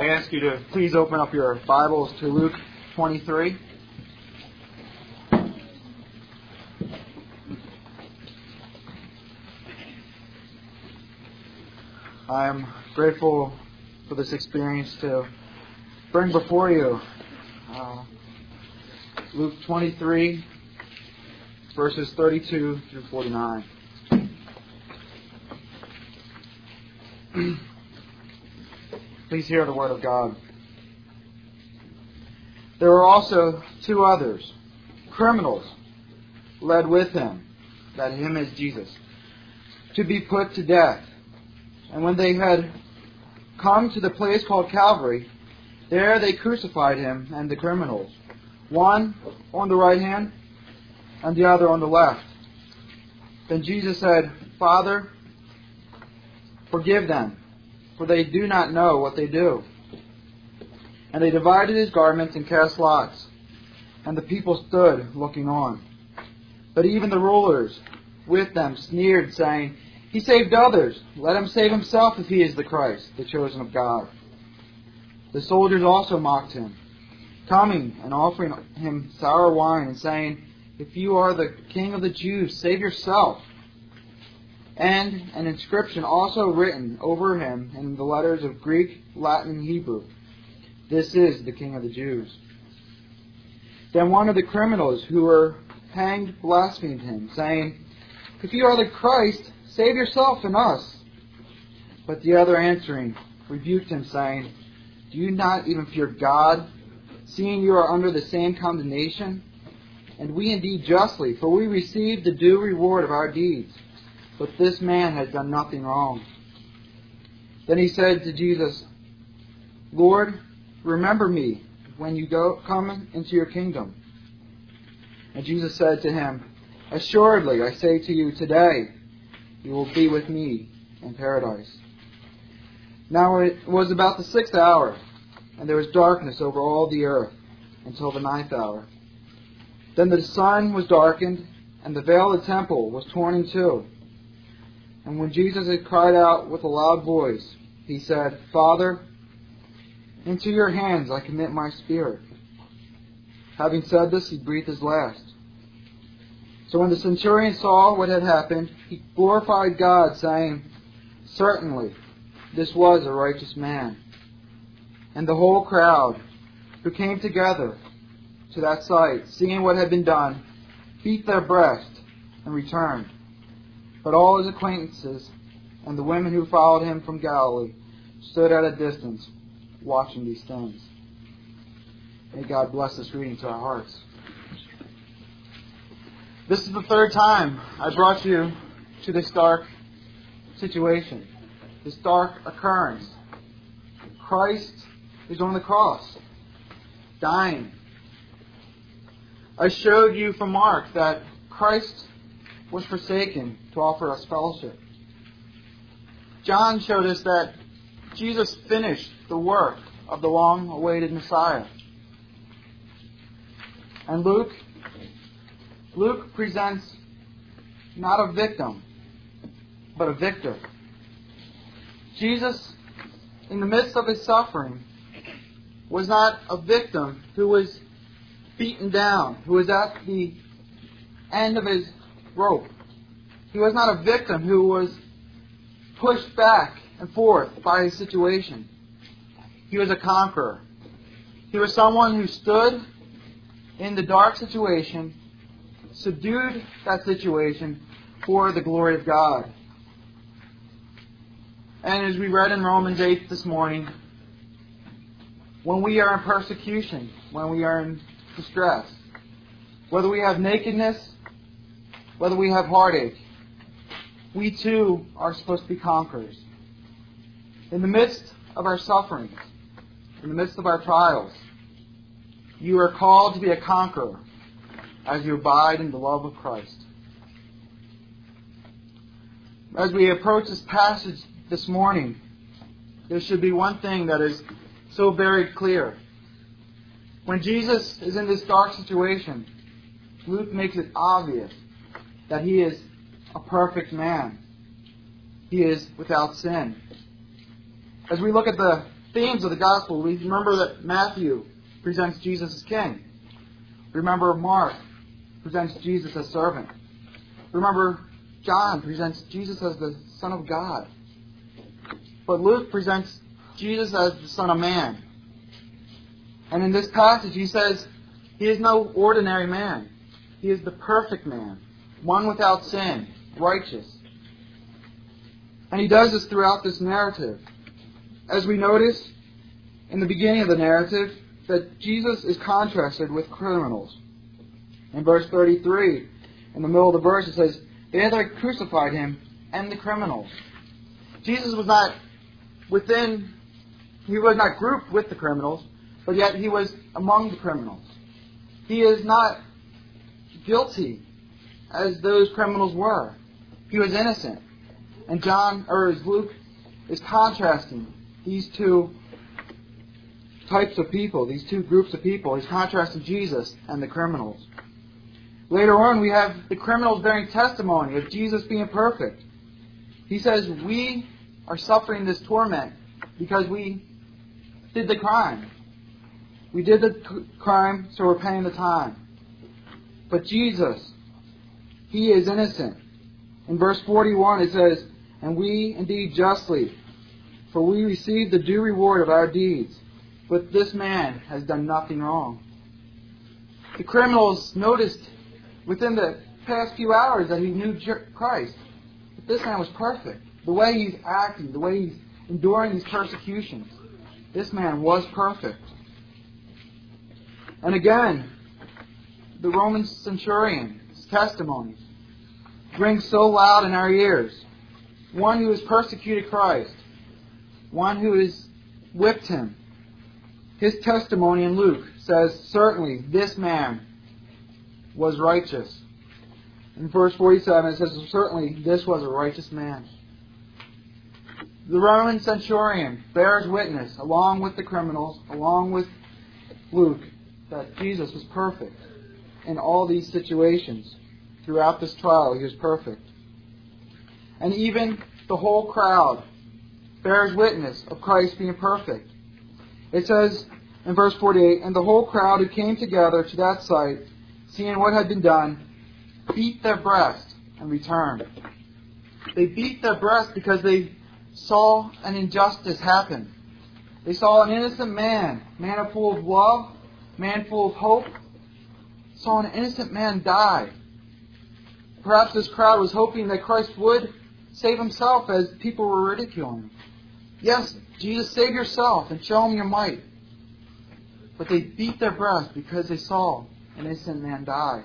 I ask you to please open up your Bibles to Luke 23. I'm grateful for this experience to bring before you Luke 23, verses 32 through 49. Please hear the word of God. There were also two others, criminals, led with him, that him is Jesus, to be put to death. And when they had come to the place called Calvary, there they crucified him and the criminals, one on the right hand and the other on the left. Then Jesus said, "Father, forgive them, for they do not know what they do." And they divided his garments and cast lots, and the people stood looking on. But even the rulers with them sneered, saying, "He saved others. Let him save himself if he is the Christ, the chosen of God." The soldiers also mocked him, coming and offering him sour wine, and saying, "If you are the King of the Jews, save yourself." And an inscription also written over him in the letters of Greek, Latin, and Hebrew, "This is the King of the Jews." Then one of the criminals who were hanged blasphemed him, saying, "If you are the Christ, save yourself and us." But the other answering rebuked him, saying, "Do you not even fear God, seeing you are under the same condemnation? And we indeed justly, for we receive the due reward of our deeds. But this man has done nothing wrong." Then he said to Jesus, "Lord, remember me when you come into your kingdom." And Jesus said to him, "Assuredly, I say to you, today you will be with me in paradise." Now it was about the 6th hour, and there was darkness over all the earth until the 9th hour. Then the sun was darkened, and the veil of the temple was torn in two. And when Jesus had cried out with a loud voice, he said, "Father, into your hands I commit my spirit." Having said this, he breathed his last. So when the centurion saw what had happened, he glorified God, saying, "Certainly, this was a righteous man." And the whole crowd who came together to that sight, seeing what had been done, beat their breast and returned. But all his acquaintances and the women who followed him from Galilee stood at a distance, watching these things. May God bless this reading to our hearts. This is the third time I brought you to this dark situation, this dark occurrence. Christ is on the cross, dying. I showed you from Mark that Christ was forsaken to offer us fellowship. John showed us that Jesus finished the work of the long-awaited Messiah. And Luke presents not a victim, but a victor. Jesus, in the midst of his suffering, was not a victim who was beaten down, who was at the end of his rope. He was not a victim who was pushed back and forth by his situation. He was a conqueror. He was someone who stood in the dark situation, subdued that situation for the glory of God. And as we read in Romans 8 this morning, when we are in persecution, when we are in distress, whether we have nakedness, whether we have heartache, we too are supposed to be conquerors. In the midst of our sufferings, in the midst of our trials, you are called to be a conqueror as you abide in the love of Christ. As we approach this passage this morning, there should be one thing that is so very clear. When Jesus is in this dark situation, Luke makes it obvious that he is a perfect man. He is without sin. As we look at the themes of the gospel, we remember that Matthew presents Jesus as king. Remember Mark presents Jesus as servant. Remember John presents Jesus as the Son of God. But Luke presents Jesus as the Son of Man. And in this passage he says he is no ordinary man. He is the perfect man, one without sin, righteous. And he does this throughout this narrative. As we notice in the beginning of the narrative, that Jesus is contrasted with criminals. In verse 33, in the middle of the verse, it says, "They had crucified him and the criminals." Jesus was not grouped with the criminals, but yet he was among the criminals. He is not guilty as those criminals were. He was innocent. And Luke is contrasting these two types of people, these two groups of people. He's contrasting Jesus and the criminals. Later on, we have the criminals bearing testimony of Jesus being perfect. He says, we are suffering this torment because we did the crime. We did the crime, so we're paying the time. But Jesus, he is innocent. In verse 41, it says, "And we indeed justly, for we receive the due reward of our deeds. But this man has done nothing wrong." The criminals noticed within the past few hours that he knew Christ. But this man was perfect. The way he's acting, the way he's enduring these persecutions. This man was perfect. And again, the Roman centurion's testimony rings so loud in our ears. One who has persecuted Christ. One who has whipped him. His testimony in Luke says, certainly this man was righteous. In verse 47 it says, certainly this was a righteous man. The Roman centurion bears witness, along with the criminals, along with Luke, that Jesus was perfect in all these situations. Throughout this trial, he was perfect. And even the whole crowd bears witness of Christ being perfect. It says in verse 48, "And the whole crowd who came together to that sight, seeing what had been done, beat their breast and returned." They beat their breast because they saw an injustice happen. They saw an innocent man full of love, man full of hope, saw an innocent man die. Perhaps this crowd was hoping that Christ would save himself as people were ridiculing him. Yes, Jesus, save yourself and show him your might. But they beat their breast because they saw an innocent man die.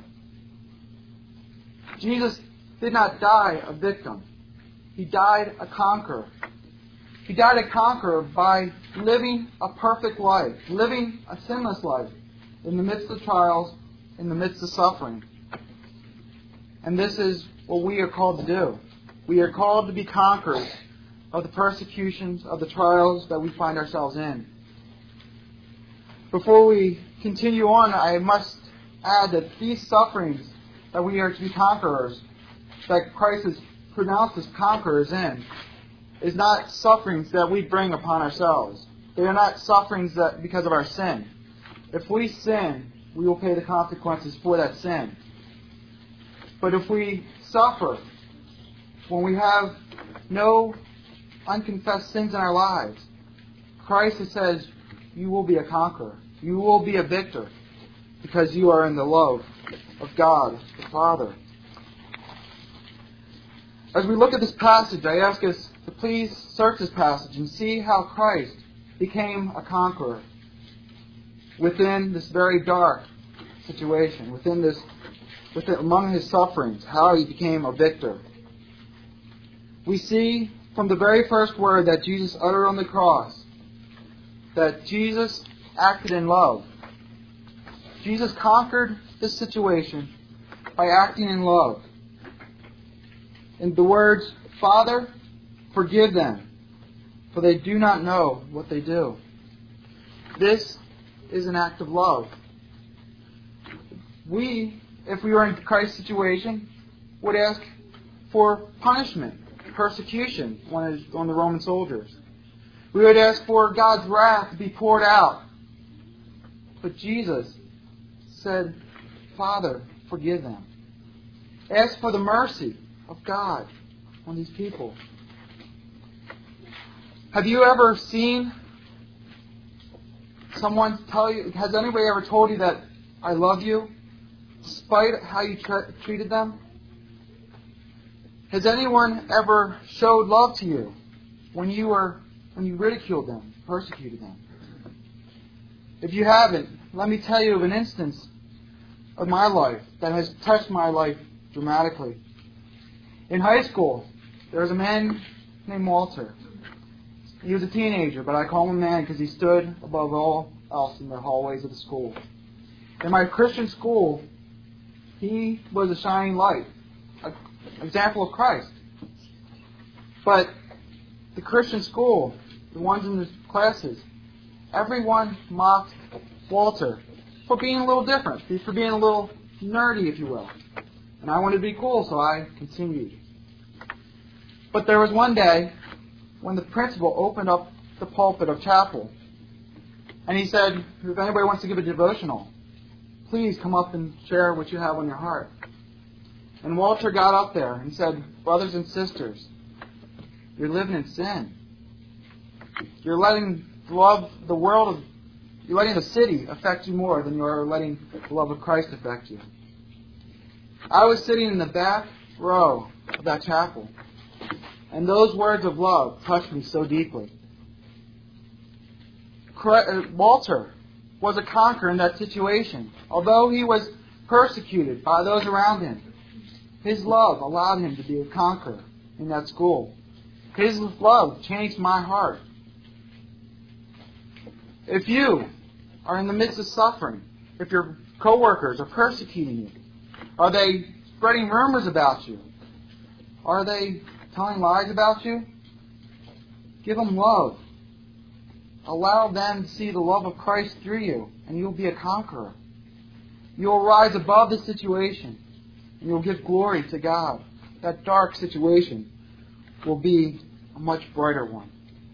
Jesus did not die a victim. He died a conqueror. He died a conqueror by living a perfect life, living a sinless life in the midst of trials, in the midst of suffering. And this is what we are called to do. We are called to be conquerors of the persecutions, of the trials that we find ourselves in. Before we continue on, I must add that these sufferings that we are to be conquerors, that Christ has pronounced us conquerors in, is not sufferings that we bring upon ourselves. They are not sufferings that because of our sin. If we sin, we will pay the consequences for that sin. But if we suffer when we have no unconfessed sins in our lives, Christ says, you will be a conqueror. You will be a victor because you are in the love of God the Father. As we look at this passage, I ask us to please search this passage and see how Christ became a conqueror within this very dark situation, among his sufferings, how he became a victor. We see from the very first word that Jesus uttered on the cross that Jesus acted in love. Jesus conquered this situation by acting in love. In the words, "Father, forgive them, for they do not know what they do." This is an act of love. We, if we were in Christ's situation, would ask for punishment, persecution on the Roman soldiers. We would ask for God's wrath to be poured out. But Jesus said, Father, forgive them. Ask for the mercy of God on these people. Have you ever seen someone tell you, has anybody ever told you that I love you, despite how you treated them? Has anyone ever showed love to you when you ridiculed them, persecuted them? If you haven't, let me tell you of an instance of my life that has touched my life dramatically. In high school, there was a man named Walter. He was a teenager, but I call him a man because he stood above all else in the hallways of the school. In my Christian school, he was a shining light, an example of Christ. But the Christian school, the ones in the classes, everyone mocked Walter for being a little different, for being a little nerdy, if you will. And I wanted to be cool, so I continued. But there was one day when the principal opened up the pulpit of chapel, and he said, if anybody wants to give a devotional, please come up and share what you have on your heart. And Walter got up there and said, brothers and sisters, you're living in sin. You're letting the love of the world, you're letting the city affect you more than you're letting the love of Christ affect you. I was sitting in the back row of that chapel, and those words of love touched me so deeply. Walter was a conqueror in that situation. Although he was persecuted by those around him, his love allowed him to be a conqueror in that school. His love changed my heart. If you are in the midst of suffering, if your coworkers are persecuting you, are they spreading rumors about you? Are they telling lies about you? Give them love. Allow them to see the love of Christ through you, and you'll be a conqueror. You'll rise above the situation, and you'll give glory to God. That dark situation will be a much brighter one.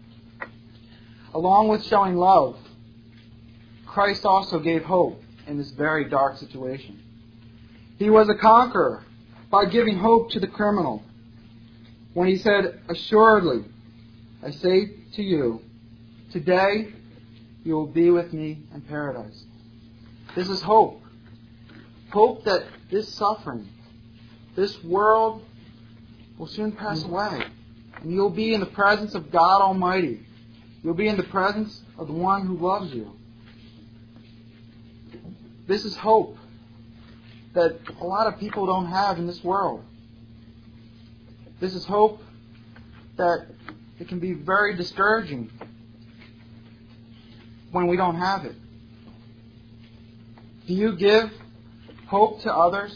Along with showing love, Christ also gave hope in this very dark situation. He was a conqueror by giving hope to the criminal when he said, assuredly, I say to you, today you will be with me in paradise. This is hope. Hope that this suffering, this world will soon pass away. And you'll be in the presence of God Almighty. You'll be in the presence of the one who loves you. This is hope that a lot of people don't have in this world. This is hope that it can be very discouraging when we don't have it. Do you give hope to others?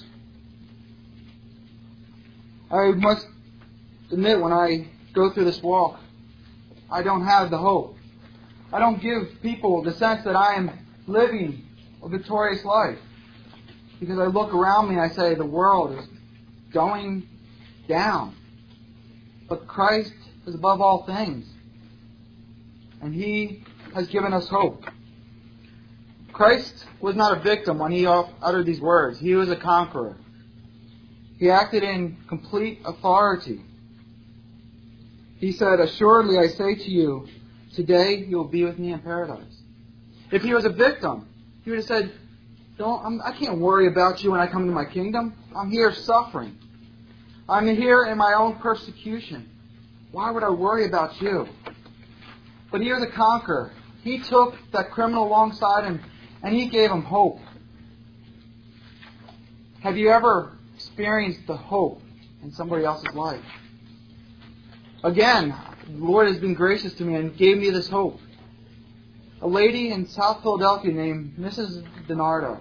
I must admit, when I go through this walk, I don't have the hope. I don't give people the sense that I am living a victorious life. Because I look around me and I say, the world is going down. But Christ is above all things. And He has given us hope. Christ was not a victim when He uttered these words. He was a conqueror. He acted in complete authority. He said, assuredly I say to you, today you will be with me in paradise. If He was a victim, He would have said, I can't worry about you when I come into my kingdom. I'm here suffering. I'm here in my own persecution. Why would I worry about you? But He was a conqueror. He took that criminal alongside Him and He gave him hope. Have you ever experienced the hope in somebody else's life? Again, the Lord has been gracious to me and gave me this hope. A lady in South Philadelphia named Mrs. DiNardo.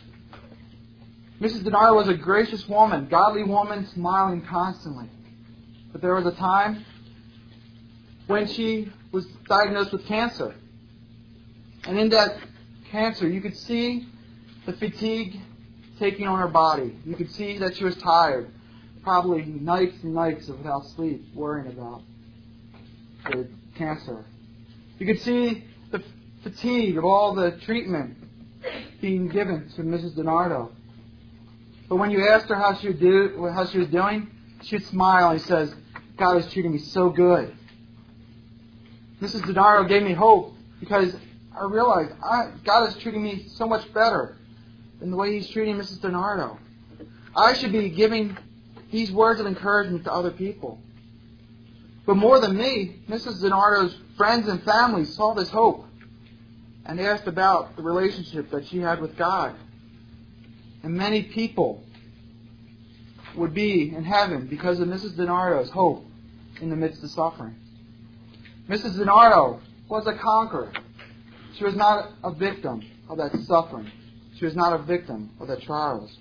Mrs. DiNardo was a gracious woman, godly woman, smiling constantly. But there was a time when she was diagnosed with cancer. And in that cancer, you could see the fatigue taking on her body. You could see that she was tired. Probably nights and nights without sleep, worrying about the cancer. You could see the fatigue of all the treatment being given to Mrs. DiNardo. But when you asked her how she was doing, she would smile and says, God is treating me so good. Mrs. DiNardo gave me hope because I realized God is treating me so much better than the way He's treating Mrs. DiNardo. I should be giving these words of encouragement to other people. But more than me, Mrs. DiNardo's friends and family saw this hope and asked about the relationship that she had with God. And many people would be in heaven because of Mrs. DiNardo's hope in the midst of suffering. Mrs. DiNardo was a conqueror. She was not a victim of that suffering. She was not a victim of the trials.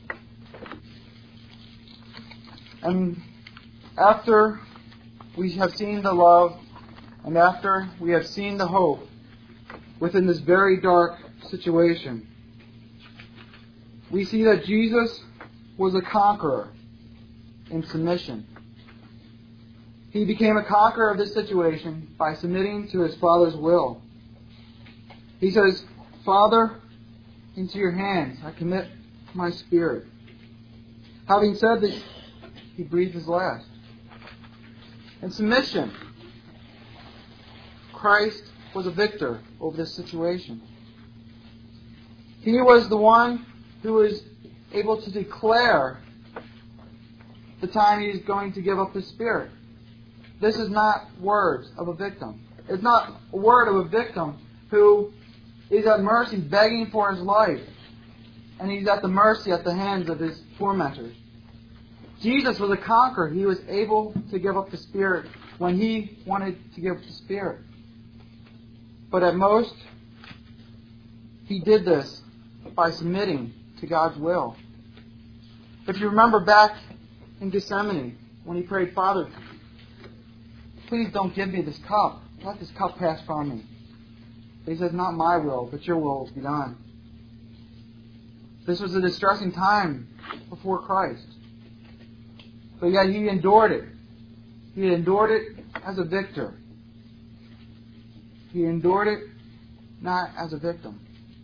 And after we have seen the love, and after we have seen the hope within this very dark situation, we see that Jesus was a conqueror in submission. He became a conqueror of this situation by submitting to His Father's will. He says, Father, into your hands I commit my spirit. Having said this, He breathed His last. In submission, Christ was a victor over this situation. He was the one who was able to declare the time He is going to give up His spirit. This is not words of a victim. It's not a word of a victim who is at mercy, begging for his life, and he's at the mercy at the hands of his tormentors. Jesus was a conqueror. He was able to give up the spirit when He wanted to give up the spirit. But at most, He did this by submitting to God's will. If you remember back in Gethsemane, when He prayed, Father, please don't give me this cup. Let this cup pass from me. He says, not my will, but your will be done. This was a distressing time before Christ. But yet He endured it. He endured it as a victor. He endured it not as a victim.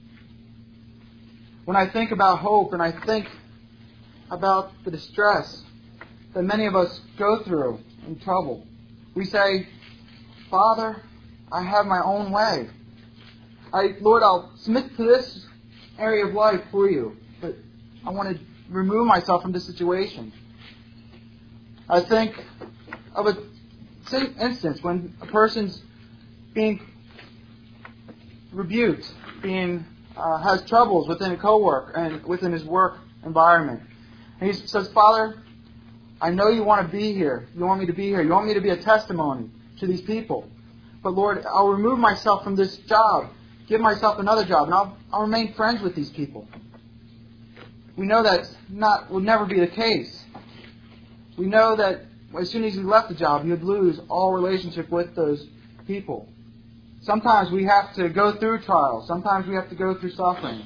When I think about hope and I think about the distress that many of us go through in trouble, we say, Father, I have my own way. Lord, I'll submit to this area of life for you, but I want to remove myself from this situation. I think of a instance when a person's being rebuked, has troubles within a coworker and within his work environment. And he says, Father, I know you want to be here. You want me to be here. You want me to be a testimony to these people. But Lord, I'll remove myself from this job, give myself another job, and I'll remain friends with these people. We know that will never be the case. We know that as soon as he left the job, he would lose all relationship with those people. Sometimes we have to go through trials. Sometimes we have to go through suffering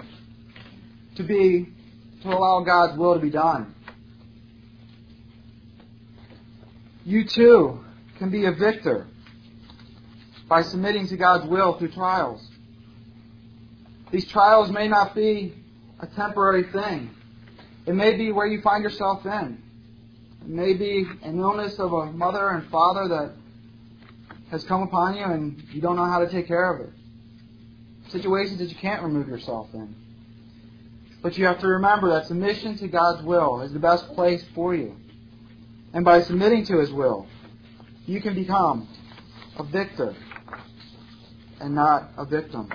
to allow God's will to be done. You too can be a victor by submitting to God's will through trials. These trials may not be a temporary thing. It may be where you find yourself in. It may be an illness of a mother and father that has come upon you and you don't know how to take care of it. Situations that you can't remove yourself in. But you have to remember that submission to God's will is the best place for you. And by submitting to His will, you can become a victor and not a victim.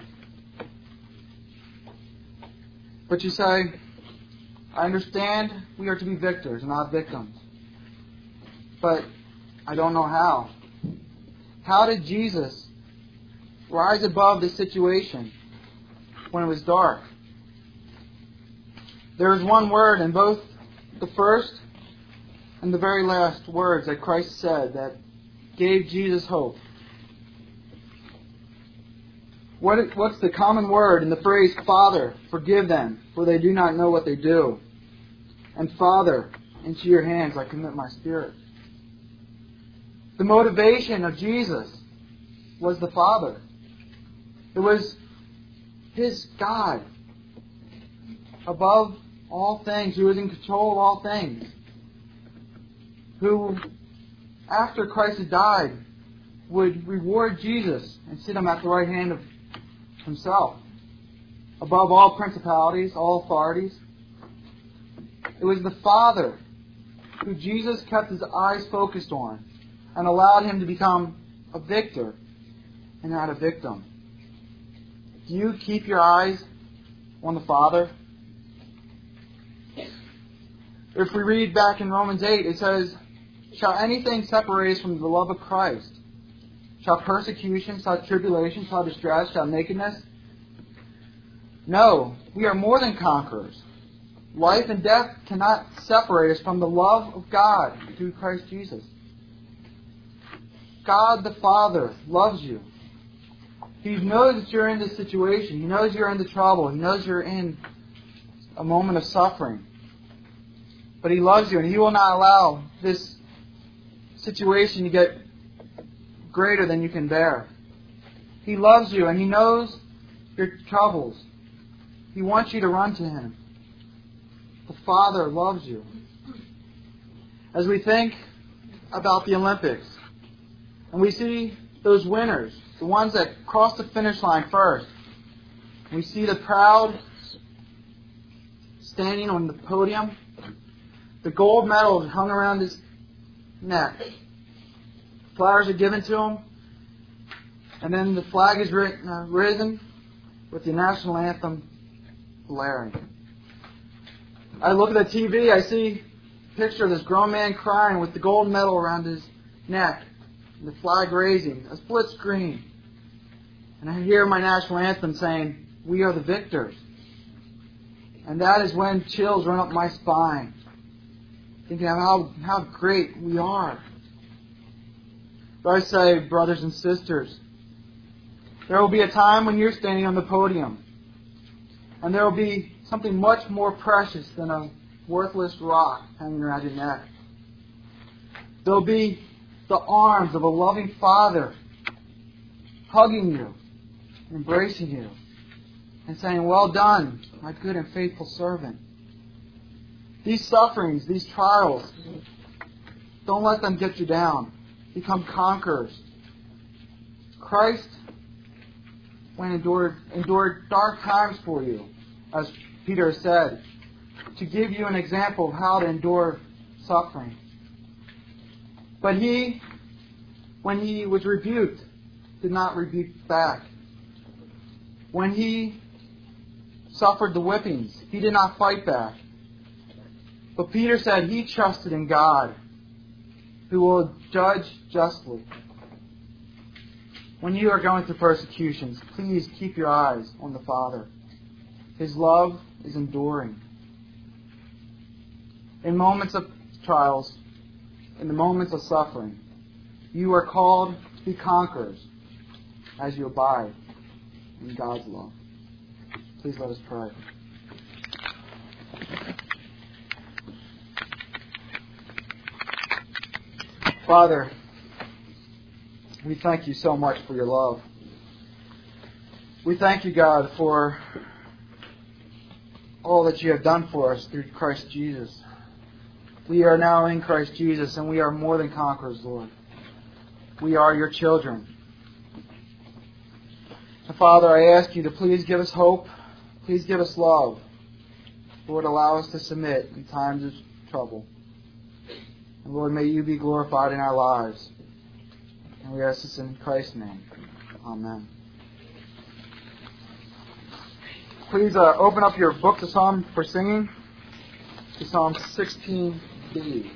But you say, I understand we are to be victors, not victims. But I don't know how. How did Jesus rise above this situation when it was dark? There is one word in both the first and the very last words that Christ said that gave Jesus hope. What's the common word in the phrase, Father, forgive them, for they do not know what they do? And Father, into your hands I commit my spirit. The motivation of Jesus was the Father. It was His God, above all things, who is in control of all things, who, after Christ had died, would reward Jesus and sit Him at the right hand of Himself, above all principalities, all authorities. It was the Father who Jesus kept His eyes focused on and allowed Him to become a victor and not a victim. Do you keep your eyes on the Father? If we read back in Romans 8, it says, "Shall anything separate us from the love of Christ? Shall persecution, shall tribulation, shall distress, shall nakedness? No, we are more than conquerors. Life and death cannot separate us from the love of God through Christ Jesus." God the Father loves you. He knows that you're in this situation. He knows you're in the trouble. He knows you're in a moment of suffering. But He loves you, and He will not allow this situation to get greater than you can bear. He loves you, and He knows your troubles. He wants you to run to Him. The Father loves you. As we think about the Olympics, and we see those winners, the ones that cross the finish line first, we see the proud standing on the podium, the gold medal is hung around his neck, flowers are given to him, and then the flag is risen with the national anthem blaring. I look at the TV, I see a picture of this grown man crying with the gold medal around his neck, and the flag raising, a split screen. And I hear my national anthem saying, "We are the victors." And that is when chills run up my spine, thinking of how great we are. But I say, brothers and sisters, there will be a time when you're standing on the podium, and there will be something much more precious than a worthless rock hanging around your neck. There will be the arms of a loving Father hugging you, embracing you, and saying, "Well done, my good and faithful servant." These sufferings, these trials, don't let them get you down. Become conquerors. Christ, when endured dark times for you, as Peter said, to give you an example of how to endure suffering. But He, when He was rebuked, did not rebuke back. When He suffered the whippings, He did not fight back. But Peter said he trusted in God, who will judge justly. When you are going through persecutions, please keep your eyes on the Father. His love is enduring. In moments of trials, in the moments of suffering, you are called to be conquerors as you abide in God's love. Please let us pray. Father, we thank You so much for Your love. We thank You, God, for all that You have done for us through Christ Jesus. We are now in Christ Jesus, and we are more than conquerors, Lord. We are Your children. And Father, I ask You to please give us hope. Please give us love. Lord, allow us to submit in times of trouble. And Lord, may You be glorified in our lives. And we ask this in Christ's name. Amen. Please open up your book to Psalm for singing, to Psalm 16b.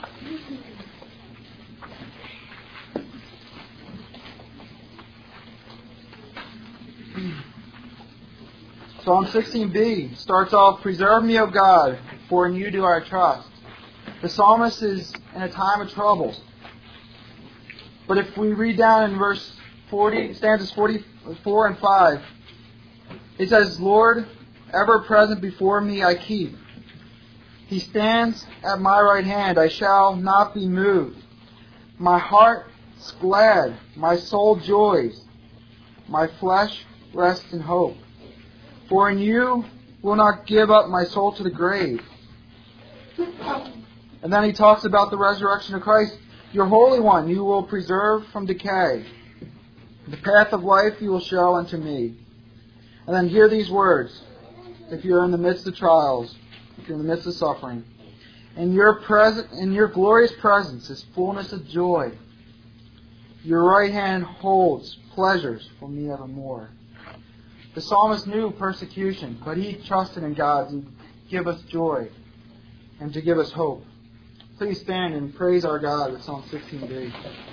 Psalm 16b starts off, "Preserve me, O God, for in You do I trust." The psalmist is in a time of trouble. But if we read down in verse 40, stanzas 44 and 5, it says, "Lord, ever present before me I keep. He stands at my right hand, I shall not be moved. My heart is glad, my soul joys, my flesh rests in hope. For in you will not give up my soul to the grave. And then he talks about the resurrection of Christ. Your Holy One you will preserve from decay. The path of life you will show unto me. And then hear these words. If you're in the midst of trials, if you're in the midst of suffering, in your glorious presence is fullness of joy. Your right hand holds pleasures for me evermore. The psalmist knew persecution, but he trusted in God to give us joy and to give us hope. Please stand and praise our God with Psalm 16:8.